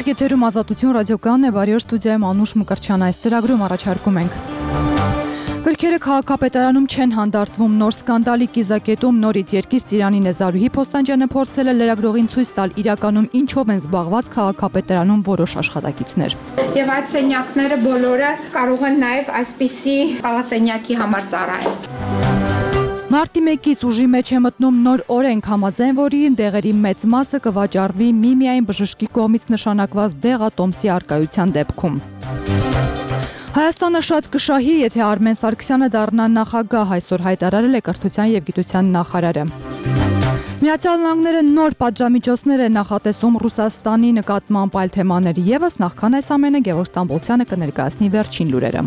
Հարգելի եթերում Ազատություն ռադիոկայանն է, բարի օր, ստուդիայում Անուշ Մկրտչյան, այս ծրագրում առաջարկում ենք Գրքերը քաղաքապետարանում չեն հանդարտվում, նոր սկանդալի կիզակետում նորից Երկիր Ծիրանին է Զարուհի Փոստանջյանը փորձել է լրագրողին ցույց տալ իրականում ինչով են զբաղված քաղաքապետարանում որոշ աշխատակիցներ։ Եվ այդ սենյակները բոլորը կարող են նաև այսպիսի խաղասենյակի համար ծառայել։ Մարտի 1-ից ուժի մեջ է մտնում նոր օրենք, համաձայն որի դեղերի մեծ մասը կվաճառվի միմիայն բժշկի կողմից նշանակված դեղատոմսի առկայության դեպքում։ Հայաստանը շատ կշահի, եթե Արմեն Սարգսյանը դառնա նախագահ, այսօր հայտարարել է Կրթության և գիտության նախարարը։ Միացյալ Նահանգները նոր պատժամիջոցներ է նախատեսում Ռուսաստանի նկատմամբ այլ թեմաների ևս, նախքան այս ամենը Գևորգ Ստամբոլցյանը կներկայացնի վերջին լուրերը։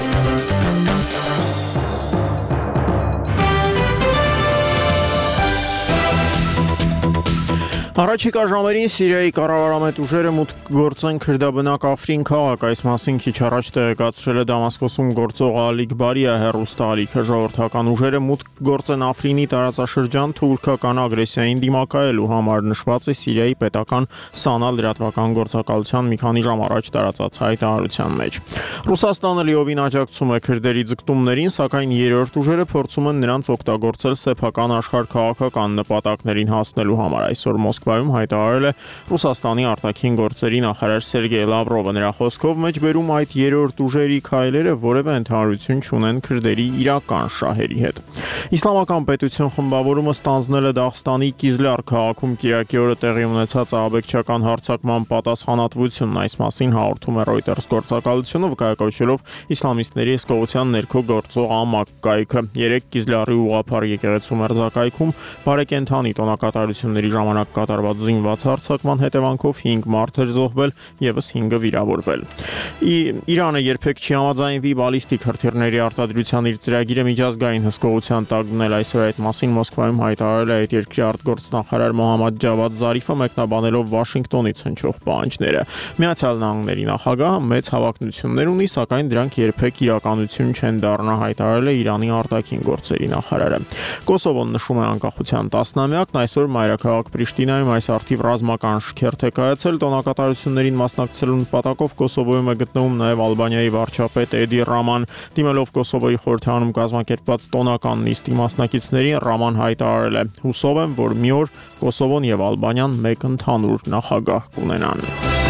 Առաջիկա ժամերին Սիրիայի կառավարամետ ուժերը մուտք գործեն քրդաբնակ Աֆրին քաղաք, այս մասին քիչ առաջ տեղեկացրել է Դամասկոսում գործող Ալ-Իգբարիա հեռուստաալիքը, ժողովրդական ուժերը մուտք գործեն Աֆրինի տարածաշրջան թուրքական ագրեսիային դիմակայելու համար, նշված է Սիրիայի պետական Սանա լրատվական գործակալության մի քանի ժամ առաջ տարածած հայտարարության մեջ։ Ռուսաստանը լիովին աջակցում է քրդերի ձգտումներին, սակայն երրորդ ուժերը փորձում են նրանց օգտագործել սեփական աշխարհ քաղաքական նպատակներին հասնելու համար, այսօր Մոսկվայում հայտարարել է Ռուսաստանի արտաքին գործերի նախարար Սերգեյ Լավրովը, նրա խոսքով մեջբերում այդ երրորդ ուժերի քայլերը որևէ ընդհանրություն չունեն քրդերի իրական շահերի հետ։ Իսլամական պետություն խմբավորումը ստանձնել է Դաղստանի Կիզլյար քաղաքում կիրակի օրը տեղի ունեցած ահաբեկչական հարձակման պատասխանատվությունն, այս մասին հաղորդում է Reuters գործակալությունը, վկայակոչելով իսլամիստների հսկողության ներքո գործող ԱՄԱԿ կայքը։ 3 Կիզլյարի ուղղափառ եկեղեցու մերձակայքում բարեկենդանի տոնակատարությունների ժամանակ կատարված զինված հարձակման հետևանքով 5 մարդ էր զոհվել, եւս 5-ը վիրավորվել։ Իրանը երբեք չի համաձայնվի բալիստիկ հրթիռների արտադրության իր ծրագիրը միջազգային հսկողության տակ դնել, այսօր այդ մասին Մոսկվայում հայտարարել է այդ երկրի արտգործնախարար Մոհամմադ Ջավադ Զարիֆը, մեկնաբանելով Վաշինգտոնից հնչող պահանջները։ Միացյալ Նահանգների նախագահը մեծ հավակնություններ ունի, սակայն դրանք երբեք իրականություն չեն դառնա, հայտարարել է Իրանի արտաքին գործերի նախարարը։ Կոսովոն նշում է անկախության 10-ամյակն, այսօր մայրաքաղաք Պրիշտինայում այս արդիվ ռազմական շքերթ է կայացել, տոնակատարություններին մասնակցելու նպատակով Կոսովոյում է գտնվում նաև Ալբանիայի վարչապետ Էդի Ռաման, դիմելով Կոսովոյի խորհրդարանում կազմակերպված տոնական նիստի մասնակիցներին, Ռաման հայտարարել է. «Հուսով եմ, որ մի օր Կոսովոն եւ Ալբանիան մեկ ընդհանուր նախագահ կունենան»։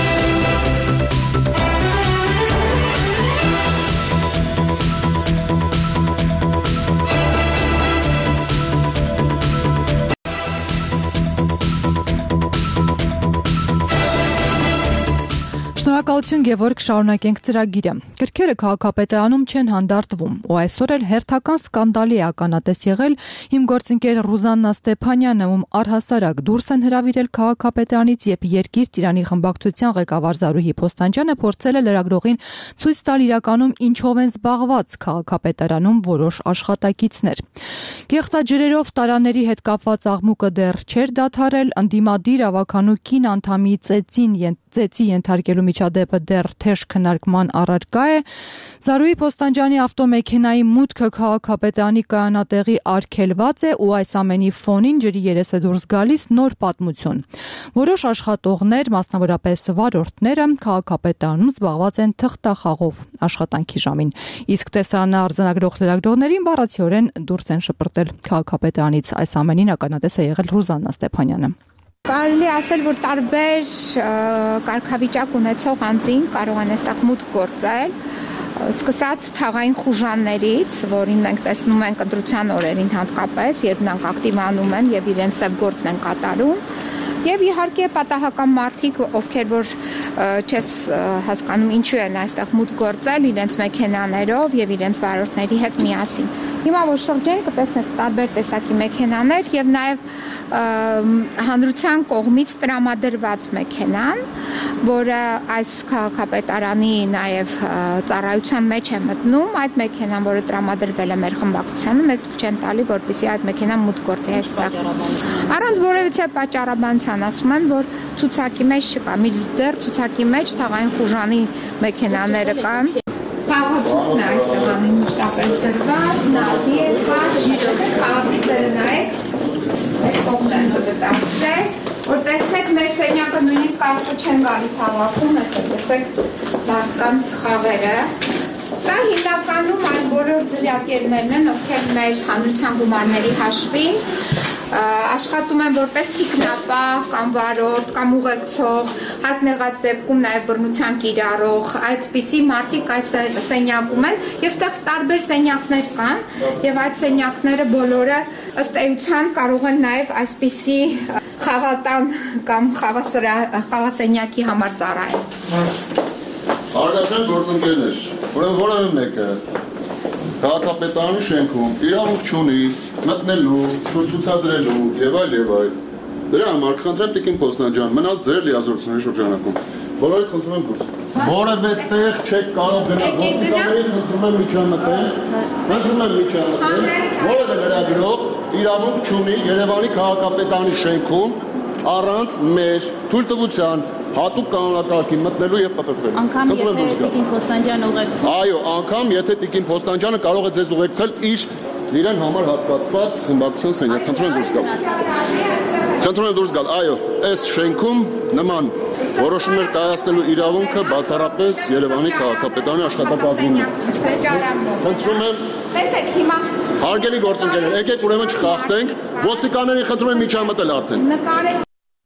Շնորհակալություն Գևորգ, շարունակենք ծրագիրը։ Գրքերը քաղաքապետարանում չեն հանդարտվում, ու այսօր էլ հերթական սկանդալի է ականատես եղել իմ գործընկեր Ռուզաննա Ստեփանյանը, ում առհասարակ դուրս են հրավիրել քաղաքապետարանից, երբ Երկիր Ծիրանի խմբակցության ղեկավար Զարուհի Փոստանջյանը փորձել է լրագրողին ցույց տալ իրականում ինչով են զբաղված քաղաքապետարանում որոշ աշխատակիցներ։ Գեղտաջրերով տարաների հետ կապված աղմուկը դեռ չէր դադարել, ընդդիմադիր ավականու կին անդամի ծեծի ենթարկելու միջադեպը դեռ թեժ քննարկման առարկա է։ Զարուհի Փոստանջյանի ավտոմեքենայի մուտքը քաղաքապետարանի կայանատեղի արգելված է, ու այս ամենի ֆոնին ջրի երես է դուրս գալիս նոր պատմություն։ Որոշ աշխատողներ, մասնավորապես վարորդները, քաղաքապետարանում զբաղված են թղթախաղով աշխատանքի ժամին, իսկ տեսարանը արձանագրող լրագրողներին բառացիորեն դուրս են շպրտել քաղաքապետարանից։ Այս ամենին ականատես է եղել Ռուզաննա Ստեփանյանը։ Կարելի ասել, որ տարբեր կարգավիճակ ունեցող անձին կարող են այստեղ մուտք գործել, սկսած թաղային խուժաններից, որին մենք տեսնում ենք ընտրության օրերին հատկապես, երբ նրանք ակտիվանում են եւ իրենց սև գործն են կատարում, եւ իհարկե պատահական մարդիկ, ովքեր որ չես հասկանում ինչու են այստեղ մուտք գործել իրենց մեքենաներով եւ իրենց վարորդների հետ միասին։ Հիմա որ շրջեն կտեսնեք տարբեր տեսակի մեքենաներ եւ նաեւ հանրության կողմից տրամադրված մեքենան, որը այս քաղաքապետարանի նաեւ ծառայության մեջ է մտնում, այդ մեքենան, որը տրամադրվել է մեր խմբակցությանը, մեզ դուք չեն տալի, որպեսզի այդ մեքենան մուտք գործի այստեղ։ Առանց որևիցե պատճառաբանության ասում են, որ ցուցակի մեջ չկա, մինչդեռ ցուցակի մեջ թաղային խուժանի մեքենաները կան։ Քաղաքն այստեղ անմիջապես դրված, նավի է կա, քաղաքները նայեք, այս կողմն են դտացրել, որ տեսնեք մեր սենյակը նույնիսկ կարգը չեն գալիս հավաքում, տեսեք մարդկանց խաղերը։ Սա հիմնականում այն բոլոր ձրիակերներն են, ովքեր մեր հանրության գումարների հաշվին աշխատում են որպես թիկնապահ կամ վարորդ կամ ուղեկցող, հարկն եղած դեպքում նաև բռնության կիրառող, այդպիսի մարդիկ այս սենյակում են եւ այստեղ տարբեր սենյակներ կան եւ այդ սենյակները բոլորը ըստ էության կարող են նաև այսպիսի խաղատան կամ խաղասենյակի համար ծառայել։ Արգաշեն գործընկերներ, ուրեմն որևէ մեկը քաղաքապետարանի շենքում իրավունք չունի մտնելու, ցուցադրելու եւ այլ։ Դրա համար խնդրեմ Տիկին Փոստանջան, մնալ ձեր լիազորությունների շրջանակում։ Բոլորիդ խնդրում եմ դուրս։ Որևէ տեղ չեք կարող գնալ, ոստիկաններին խնդրում եմ միջամտել, որևէ լրագրող իրավունք չունի Երևանի քաղաքապետարանի շենքում առանց մեր թույլտվության հատուկ կանոնակարգի մտնելու եւ պատտվելու։ Անգամ եթե Տիկին Փոստանջանը ուղեկցում։ Այո, անգամ եթե Տիկին Փոստանջանը կարող է ձեզ ուղեկցել իրեն համար հատկացված խմբակցության սենյակ։ Խնդրում եմ դուրս գալ։ Այո, այս շենքում նման որոշումներ կայացնելու իրավունքը բացառապես Երևանի քաղաքապետարանի աշխատակազմում է։ Խնդրում եմ Տեսեք հիմա հարգելի գործընկերներ, եկեք ուրեմն չխախտենք, ոստիկաններին խնդրում եմ միջամտել արդեն։ նկարել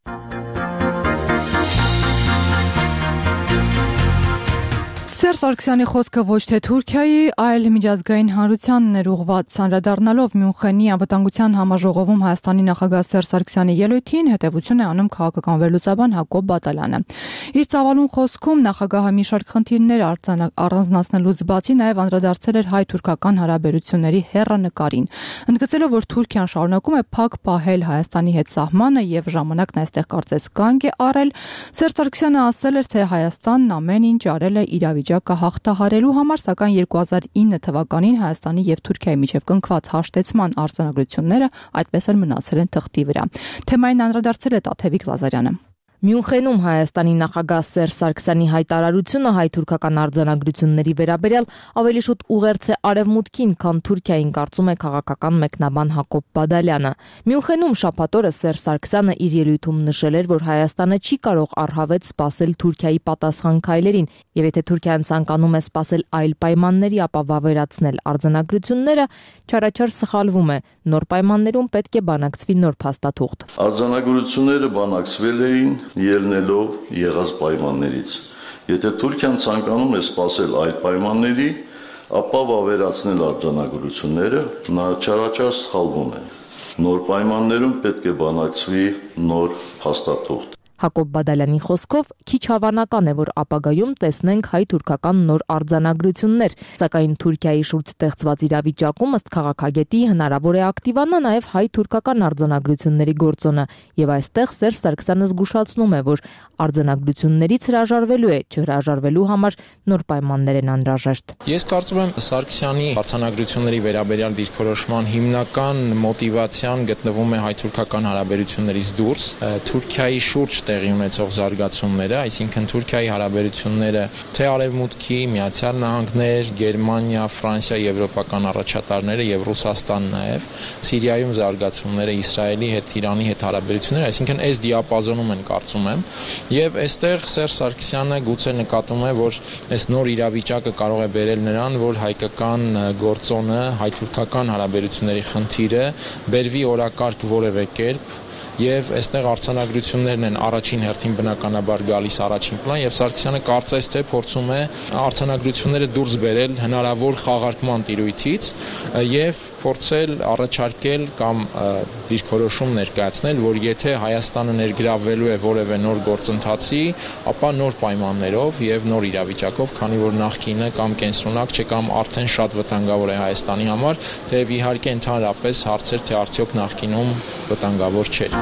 Սերժ Սարգսյանի խոսքը ոչ թե Թուրքիայի, այլ միջազգային հանրությանն էր ուղղված, անդրադառնալով Մյունխենի անվտանգության համաժողովում Հայաստանի նախագահ Սերժ Սարգսյանի ելույթին հետևություն է անում քաղաքական վերլուծաբան Հակոբ Բադալյանը։ Իր ծավալուն խոսքում նախագահը մի շարք խնդիրներ առանձնացնելուց բացի նաև անդրադարձել էր հայ-թուրքական հարաբերությունների հեռանկարին, ընդգծելով, որ Թուրքիան շարունակում է փակ պահել Հայաստանի հետ սահմանը եւ ժամանակն այստեղ կարծես կանգ է առել։ Սերժ Սարգսյանը ասել էր, թե Հայաստանն ամեն ինչ արել է իրավիճակը հաղթահարելու համար, սակայն 2009 թվականին Հայաստանի եւ Թուրքիայի միջև կնքված հաշտեցման արձանագրությունները այդպես էլ մնացել են թղթի վրա։ Թեմային անդրադարձել է Տաթևիկ Լազարյանը։ Մյունխենում Հայաստանի նախագահ Սերժ Սարգսյանի հայտարարությունը հայ-թուրքական արձանագրությունների վերաբերյալ ավելի շուտ ուղերձ է արևմուտքին, քան Թուրքիային, կարծում է քաղաքական մեկնաբան Հակոբ Բադալյանը։ Մյունխենում շաբաթ օրը Սերժ Սարգսյանը իր ելույթում նշել էր, որ Հայաստանը չի կարող առհավետ սպասել Թուրքիայի պատասխան քայլերին, եւ եթե Թուրքիան ցանկանում է սպասել այլ պայմանների, ապա վավերացնել արձանագրությունները չարաչար սխալվում է։ Նոր պայմաններում պետք է բանակցվի նոր փաստաթուղթ։ Արձանագրությունները բանակցվել էին ելնելով եղած պայմաններից։ Եթե Թուրքիան ցանկանում է սպասել այլ պայմանների, ապա վավերացնել արձանագրությունները նա չարաչար սխալվում է։ Նոր պայմաններում պետք է բանակցվի նոր փաստաթուղթ։ Հակոբ Բադալյանի խոսքով քիչ հավանական է, որ ապագայում տեսնենք հայ-թուրքական նոր արձանագրություններ, սակայն Թուրքիայի շուրջ ստեղծված իրավիճակում ըստ քաղաքագետի հնարավոր է ակտիվանա նաև հայ-թուրքական արձանագրությունների գործոնը, եւ այստեղ Սերժ Սարգսյանը զգուշացնում է, որ արձանագրություններից հրաժարվելու է, չհրաժարվելու համար նոր պայմաններ են անհրաժեշտ։ Ես կարծում եմ Սարգսյանի արձանագրությունների վերաբերյալ դիրքորոշման հիմնական մոտիվացիան գտնվում է հայ-թուրքական հարաբերություններից դուրս, Թուրքիայի շուրջ տեղի ունեցող զարգացումները, այսինքն Թուրքիայի հարաբերությունները թե Արևմուտքի, Միացյալ Նահանգներ, Գերմանիա, Ֆրանսիա, եվրոպական առաջատարները եւ Ռուսաստան նաեւ, Սիրիայում զարգացումները, Իսրայելի հետ, Իրանի հետ հարաբերությունները, այսինքն այս դիապազոնում են կարծում եմ, եւ այստեղ Սերժ Սարգսյանը գուցե նկատում է, որ այս նոր իրավիճակը կարող է բերել նրան, որ հայկական գործոնը, հայ-թուրքական հարաբերությունների խնդիրը բերվի օրակարգ որևէ կերպ եւ այստեղ արձանագրություններն են առաջին հերթին բնականաբար գալիս առաջին պլան եւ Սարգսյանը կարծես թե փորձում է արձանագրությունները դուրս բերել հնարավոր խաղարկման տիրույթից եւ փորձել առաջարկել կամ դիրքորոշում ներկայացնել, որ եթե Հայաստանը ներգրավվելու է որևէ նոր գործընթացի, ապա նոր պայմաններով եւ նոր իրավիճակով, քանի որ նախկինը կամ կենսունակ չէ կամ արդեն շատ վտանգավոր է Հայաստանի համար, թեև իհարկե ընդհանրապես հարցեր թե արդյոք նախկինում վտանգավոր չէր։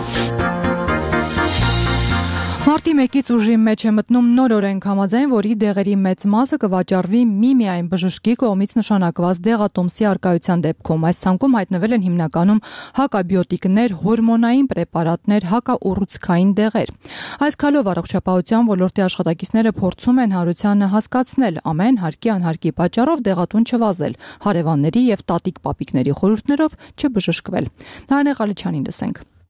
Մարտի 1-ից ուժի մեջ է մտնում նոր օրենք, համաձայն որի դեղերի մեծ մասը կվաճառվի միմիայն բժշկի կողմից նշանակված դեղատոմսի առկայության դեպքում։ Այս ցանկում հայտնվել են հիմնականում հակաբիոտիկներ, հորմոնային պրեպարատներ, հակաուռուցքային դեղեր։ Այս քայլով առողջապահության ոլորտի աշխատակիցները փորձում են հանրությանը հասկացնել ամեն հարկի անհարկի պատճառով դեղատուն չվազել, հարևանների եւ տատիկ-պապիկների խորհուրդներով չբժշկվել։ Նարինե Ղալիչյանին լսենք։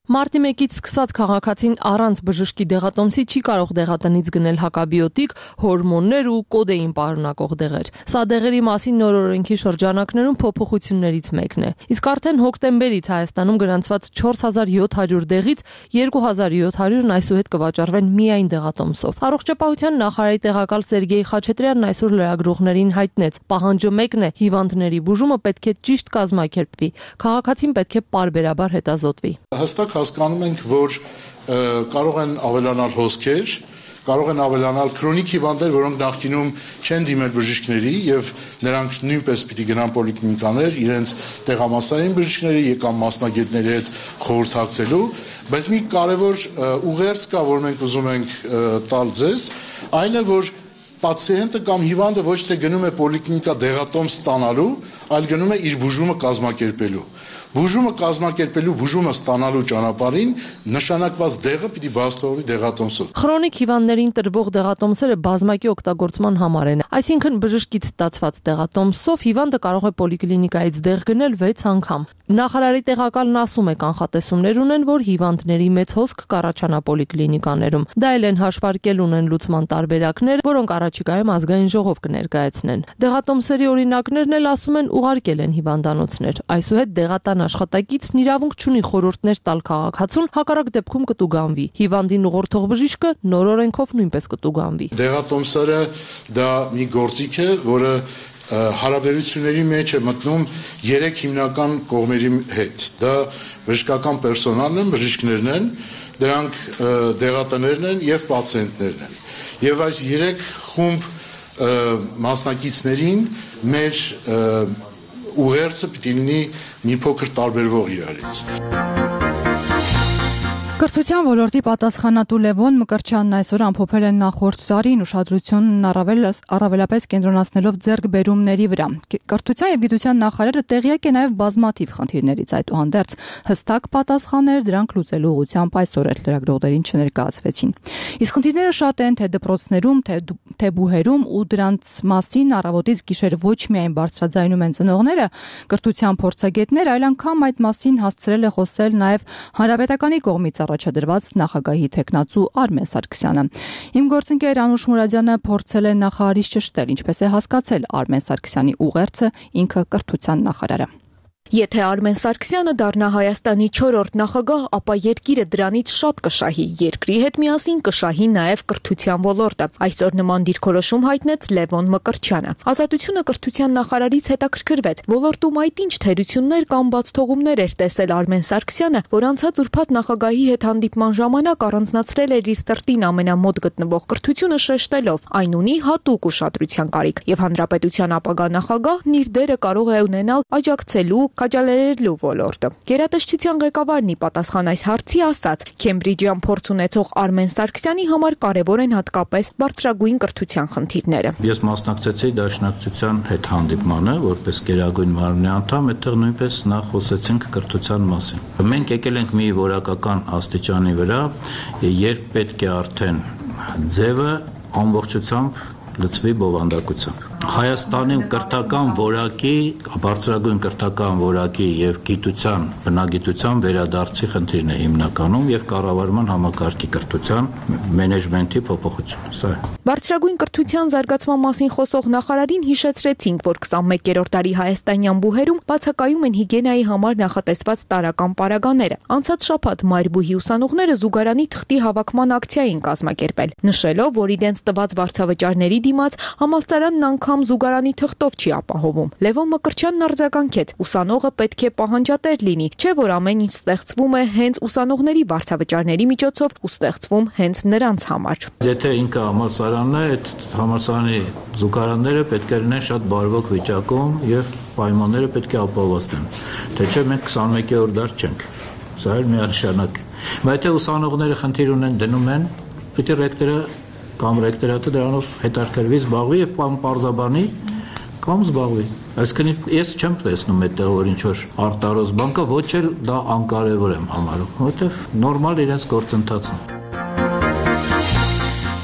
Մարտի 1-ից սկսած քաղաքացին առանց բժշկի դեղատոմսի չի կարող դեղատնից գնել հակաբիոտիկ, հորմոններ ու կոդեին պարունակող դեղեր։ Սա դեղերի մասին նոր օրենքի շրջանակներում փոփոխություններից մեկն է։ Իսկ արդեն հոկտեմբերից Հայաստանում գրանցված 4700 դեղից 2700-ն այսուհետ կվաճառվեն միայն դեղատոմսով։ Առողջապահության նախարարի տեղակալ Սերգեյ Խաչատրյանն այսօր լրագրողներին հայտնեց. պահանջը մեկն է՝ հիվանդների բուժումը պետք է ճիշտ կազմակերպվի։ Քաղաքացին պետք է պարբերաբար հետազոտվի։ Հստակ հասկանում ենք, որ կարող են ավելանալ հոսքեր, կարող են ավելանալ քրոնիկ հիվանդներ, որոնք նախկինում չեն դիմել բժիշկների եւ նրանք նույնպես պիտի գնան պոլիկլինիկաներ իրենց տեղամասային բժիշկների կամ մասնագետների հետ խորհրդակցելու, բայց մի կարևոր ուղերձ կա, որ մենք ուզում ենք տալ ձեզ, այն է, որ պացիենտը կամ հիվանդը ոչ թե գնում է պոլիկլինիկա դեղատոմս ստանալու, այլ գնում է իր բուժումը կազմակերպելու։ Բուժումը կազմակերպելու, բուժումը ստանալու ճանապարհին նշանակված դեղը պիտի բաց թողվի դեղատոմսով։ Խրոնիկ հիվանդներին տրվող դեղատոմսերը բազմակի օգտագործման համար են։ Այսինքն բժշկից ստացված դեղատոմսով հիվանդը կարող է պոլիկլինիկայից դեղ գնել 6 անգամ։ Նախարարի տեղակալն ասում է, կանխատեսումներ ունեն, որ հիվանդների մեծ հոսք կառաջանա պոլիկլինիկաներում։ Դա էլ են հաշվարկել ունեն լուծման տարբերակներ, որոնք առաջիկայում ազգային ժողով կներկայացնեն։ Դեղատոմսերի օրինակներն էլ ասում են ուղարկել են հիվանդանոցներ։ Այսուհետ դեղատան աշխատակիցն իրավունք չունի խորհուրդներ տալ քաղաքացուն, հակառակ դեպքում կտուգանվի։ Հիվանդին ուղղորդող բժիշկը նոր օրենքով նույնպես կտուգանվի։ Դեղատոմսերը դա մի գործիք է, որը հարաբերությունների մեջ է մտնում 3 հիմնական կողմերի հետ։ Դա բժշկական պերսոնալն են, բժիշկներն են, դրանք դեղատներն են եւ պացիենտներն են։ Եվ այս 3 խումբ մասնակիցներին մեր ուղերձը պիտի լինի մի փոքր տարբերվող իրարից։ Կրթության ոլորտի պատասխանատու Լևոն Մկրտչյանն այսօր ամփոփել է նախորդ տարին ուշադրությունն առավելապես կենտրոնացնելով ձեռքբերումների վրա։ Կրթության եւ գիտության նախարարը տեղյակ է նաեւ բազմաթիվ խնդիրներից, այդուհանդերձ հստակ պատասխաններ դրանք լուծելու ուղղությամբ այսօր էլ լրագրողներին չներկայացվեցին։ Իսկ խնդիրները շատ են թե դպրոցներում, թե բուհերում ու դրանց մասին առավոտից գիշեր ոչ միայն բարձրաձայնում են ծնողները, կրթության փորձագետներ, այլ անգամ այդ մասին հասցրել է խոսել նաեւ հանրապետականի կողմից առաջադրված նախագահի թեկնածու Արմեն Սարգսյանը։ Իմ գործընկեր Անուշ Մուրադյանը փորձել է նախարարից ճշտել, ինչպես է հասկացել Արմեն Սարգսյանի ուղերձը ինքը կրթության նախարարը։ Եթե Արմեն Սարգսյանը դառնա Հայաստանի 4-րդ նախագահ, ապա երկիրը դրանից շատ կշահի, երկրի հետ միասին կշահի նաև կրթության ոլորտը։ Այսօր նման դիրքորոշում հայտնեց Լևոն Մկրտչյանը։ Ազատությունը կրթության նախարարից հետաքրքրվեց, ոլորտում այդ ինչ թերություններ կամ բացթողումներ էր տեսել Արմեն Սարգսյանը, որ անցած ուրբաթ նախագահի հետ հանդիպման ժամանակ առանձնացրել էր իր սրտին ամենամոտ գտնվող կրթությունը շեշտելով, այն ունի հատուկ ուշադրության կարիք, եւ հանրապետության ապագա նախագահն իր դերը կարող է ունենալ աջակցելու քաջալերելու ոլորտը։ Գերատեսչության ղեկավարն ի պատասխան այս հարցի ասաց. Քեմբրիջյան փորձ ունեցող Արմեն Սարգսյանի համար կարևոր են հատկապես բարձրագույն կրթության խնդիրները։ Ես մասնակցեցի դաշնակցության հետ հանդիպմանը, որպես գերագույն մարմնի անդամ, այդտեղ նույնպես նախ խոսեցինք կրթության մասին։ Մենք եկել ենք մի որակական աստիճանի վրա, երբ պետք է արդեն ձևը ամբողջությամբ լծվի բովանդակությամբ։ Հայաստանի կրթական որակի, բարձրագույն կրթական որակի եւ գիտության, բնագիտության վերադարձի խնդիրն է հիմնականում եւ կառավարման համակարգի կրթության մենեջմենթի փոփոխությունը։ Սա է։ Բարձրագույն կրթության զարգացման մասին խոսող նախարարին հիշեցրեցինք, որ 21-րդ դարի հայաստանյան բուհերում բացակայում են հիգիենայի համար նախատեսված տարրական պարագաները։ Անցած շաբաթ Մայրբուհի ուսանողները զուգարանի թղթի հավաքման ակցիա էին կազմակերպել, նշելով, որ իրենց տված վարձավճարների դիմաց համալսարանն անգամ զուգարանի թղթով չի ապահովում։ Լևոն Մկրտչյանն արձագանքեց. ուսանողը պետք է պահանջատեր լինի, չէ՞ որ ամեն ինչ ստեղծվում է հենց ուսանողների վարձավճարների միջոցով ու ստեղծվում հենց նրանց համար։ Եթե ինքը համալսարանն է, այդ համալսարանի զուգարանները պետք է լինեն շատ բարվոք վիճակում եւ պայմանները պետք է ապահովված լինեն։ Թե չէ մենք 21-րդ դար չենք։ Սա էլ միանշանակ է։ Բայց եթե ուսանողները խնդիր ունեն դնում են, պիտի ռեկտորը կամ ռեկտորատը դրանով հետաքրքրվի, զբաղվի եւ պարզաբանի կամ զբաղվի։ Այսինքն ես չեմ տեսնում այդտեղ որ ինչ որ արտարոց բան կա, ոչ էլ դա անկարևոր եմ համարում, որովհետեւ նորմալ իրենց գործընթացն է։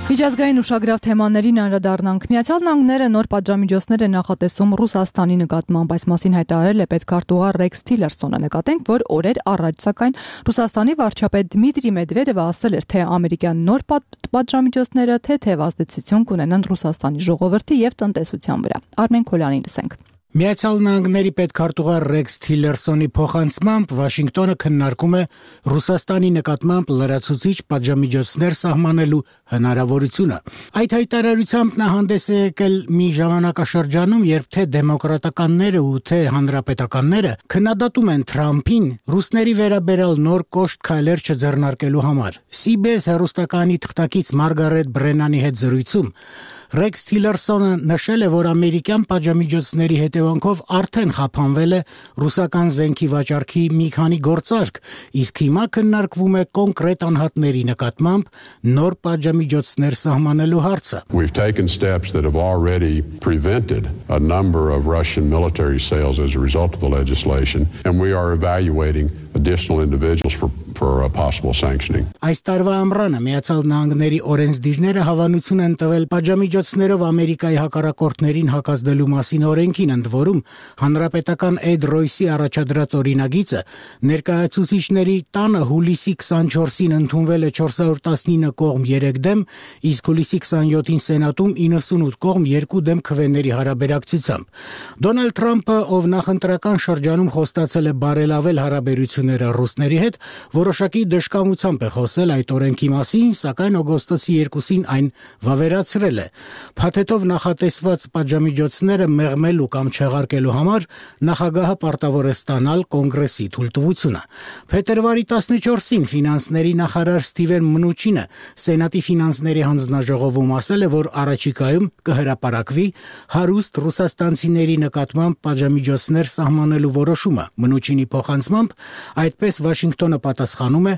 Միջազգային ուշագրավ թեմաներին անդրադառնանք։ Միացյալ Նահանգները նոր պատժամիջոցներ է նախատեսում Ռուսաստանի նկատմամբ, այս մասին հայտարարել է պետքարտուղար Ռեքս Թիլերսոնը։ Նկատենք, որ օրեր առաջ, սակայն Ռուսաստանի վարչապետ Դմիտրի Մեդվեդևը ասել էր, թե ամերիկյան նոր պատժամիջոցները թեթև ազդեցություն կունենան Ռուսաստանի ժողովրդի եւ տնտեսության վրա։ Արմեն Քոլյանին լսենք։ Միացյալ Նահանգների պետքարտուղար Ռեքս Թիլերսոնի փոխանցմամբ Վաշինգտոնը քննարկում է Ռուսաստանի նկատմամբ լրացուցիչ պատժամիջոցներ սահմանելու հնարավորությունը։ Այդ հայտարարությամբ նա հանդես է եկել մի ժամանակաշրջանում, երբ թե դեմոկրատականները ու թե հանրապետականները քննադատում են Թրամփին ռուսների վերաբերյալ նոր կոշտ քայլեր չձեռնարկելու համար։ CBS հեռուստականի թղթակից Մարգարետ Բրենանի հետ զրույցում Ռեքս Թիլերսոնը նշել է, որ ամերիկյան պատժամիջոցների հետևանքով արդեն խափանվել է ռուսական զենքի վաճառքի մի քանի գործարք, իսկ հիմա քննարկվում է կոնկրետ անհատների նկատմամբ նոր պատժամիջոցներ սահմանելու հարցը։ We've taken steps that have already prevented a number of Russian military sales as a result of the legislation, and we are evaluating additional individuals for a possible sanctioning. Այս տարվա ամռանը Միացյալ Նահանգների օրենսդիրները հավանություն են տվել պատժամիջոցներով Ամերիկայի հակառակորդներին հակազդելու մասին օրենքին, ընդ որում հանրապետական Էդ Ռոյսի առաջադրած օրինագիծը ներկայացուցիչների տանը հուլիսի 24-ին ընդունվել է 419 կողմ 3 դեմ, իսկ հուլիսի 27-ին Սենատում 98 կողմ 2 դեմ քվեների հարաբերակցությամբ։ Դոնալդ Թրամփը, ով նախընտրական շրջանում խոստացել է բարելավել հարաբերությունները ռուսների հետ, որոշակի դժկամությամբ է խոսել այդ օրենքի մասին, սակայն օգոստոսի 2-ին այն վավերացրել է։ Փաթեթով նախատեսված պատժամիջոցները մեղմելու կամ չեղարկելու համար նախագահը պարտավոր է ստանալ կոնգրեսի թույլտվությունը։ Փետրվարի 14-ին ֆինանսների նախարար Ստիվեն Մնուչինը Սենատի ֆինանսների հանձնաժողովում ասել է, որ առաջիկայում կհրապարակվի հարուստ ռուսաստանցիների նկատմամբ պատժամիջոցներ սահմանելու որոշումը։ Մնուչինի փոխանցմամբ այդպես Վաշինգտոնը պատասխանում է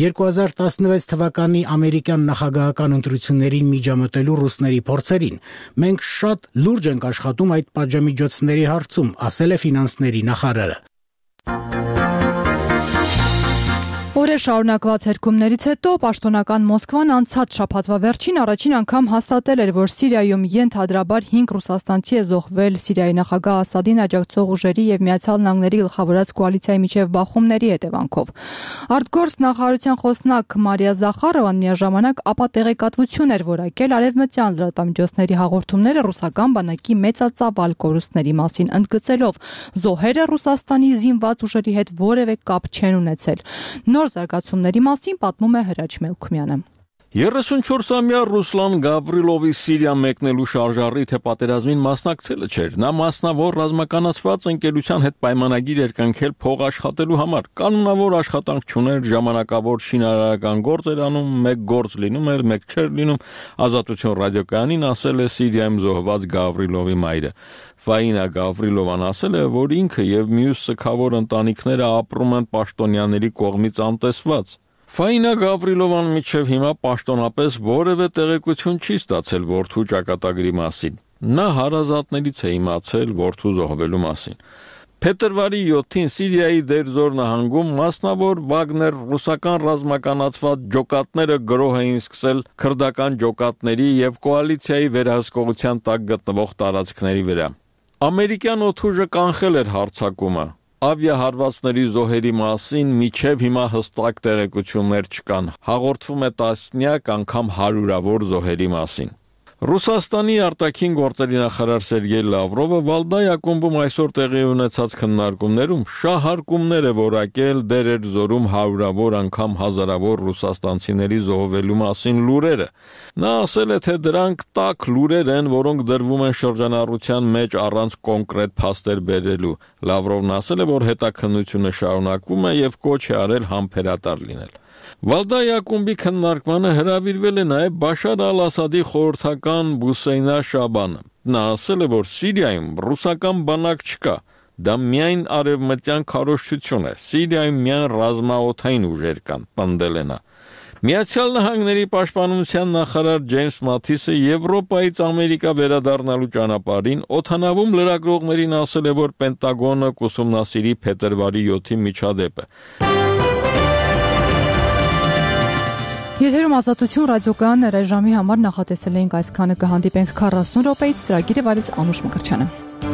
2016 թվականի ամերիկյան նախագահական ընտրություններին միջամտելու ռուսների փորձերին։ Մենք շատ լուրջ ենք աշխատում այդ պատժամիջոցների հարցում, ասել է ֆինանսների նախարարը։ Օրեր շարունակված հերքումներից հետո պաշտոնական Մոսկվան անցած շաբաթվա վերջին առաջին անգամ հաստատել էր, որ Սիրիայում ենթադրաբար 5 ռուսաստանցի է զոհվել Սիրիայի նախագահ Ասադին աջակցող ուժերի եւ Միացյալ Նահանգների գլխավորած կոալիցիայի միջև բախումների հետևանքով։ Արտգործ նախարարության խոսնակ Մարիա Զախարովան միաժամանակ ապատեղեկատվություն էր որակել արևմտյան լրատվամիջոցների հաղորդումները ռուսական բանակի մեծածավալ կորուստների մասին, ընդգծելով զոհերը Ռուսաստանի զինված ուժերի հետ որևէ կապ չեն ունեցել։ Նոր զարգացումների մասին պատմում է Հրաչ Մելքումյանը։ 34-ամյա Ռուսլան Գավրիլովի Սիրիա մեկնելու շարժառիթը պատերազմին մասնակցելը չէր։ Նա մասնավոր ռազմականացված ընկերության հետ պայմանագիր էր կնքել փող աշխատելու համար։ Կանոնավոր աշխատանք չուներ, ժամանակավոր շինարարական գործ էր անում, մեկ գործ լինում էր, մեկ չէր լինում։ Ազատություն ռադիոկայանին ասել է Սիրիայում զոհված Գավրիլովի մայրը։ Ֆայինա Գավրիլովան ասել է, որ ինքը եւ մյուս սգավոր ընտանիքները ապրում են պաշտոնյաների կողմից անտեսված։ Ֆայինա Գավրիլովան միջև հիմա պաշտոնապես որևէ տեղեկություն չի ստացել որդու ճակատագրի մասին։ Նա հարազատներից է իմացել որդու զոհվելու մասին։ Փետրվարի 7-ին Սիրիայի Դերզոր նահանգում մասնավոր Վագներ ռուսական ռազմականացված ջոկատները գրոհ էին սկսել քրդական ջոկատների եւ կոալիցիայի վերահսկողության տակ գտնվող տարածքների վրա։ Ամերիկյան օդուժը կանխել էր հարձակումը։ Ավիահարվածների զոհերի մասին միջև հիմա հստակ տեղեկություններ չկան։ Հաղորդվում է տասնյակ անգամ հարյուրավոր զոհերի մասին։ Ռուսաստանի արտաքին գործերի նախարար Սերգեյ Լավրովը Վալդայ ակումբում այսօր տեղի ունեցած քննարկումներում շահարկումներ է որակել Դերերձորում հարյուրավոր անգամ հազարավոր ռուսաստանցիների զոհվելու մասին լուրերը։ Նա ասել է, թե դրանք տաք լուրեր են, որոնք դրվում են շրջանառության մեջ առանց կոնկրետ փաստեր բերելու։ Լավրովն ասել է, որ հետաքննությունը շարունակվում է եւ կոչ է արել համբերատար լինել։ Վալդայ ակումբի քննարկմանը հրավիրվել է նաև Բաշար ալ-Ասադի խորհրդական Բուսեյնա Շաբանը։ Նա ասել է, որ Սիրիայում ռուսական բանակ չկա, դա միայն արևմտյան քարոզչություն է։ Սիրիայում միայն ռազմաօդային ուժեր կան, պնդել է նա։ Միացյալ Նահանգների պաշտպանության նախարար Ջեյմս Մաթիսը Եվրոպայից Ամերիկա վերադառնալու ճանապարհին օդանավում լրագրողներին ասել է, որ Պենտագոնը կուսումնասիրի փետրվարի 7-ի միջադեպը։ Եթերում Ազատություն ռադիոկայանն էր, ժամի համար նախատեսել էինք այսքանը, կհանդիպենք 40 րոպեից, ծրագիրը վարեց Անուշ Մկրտչյանը։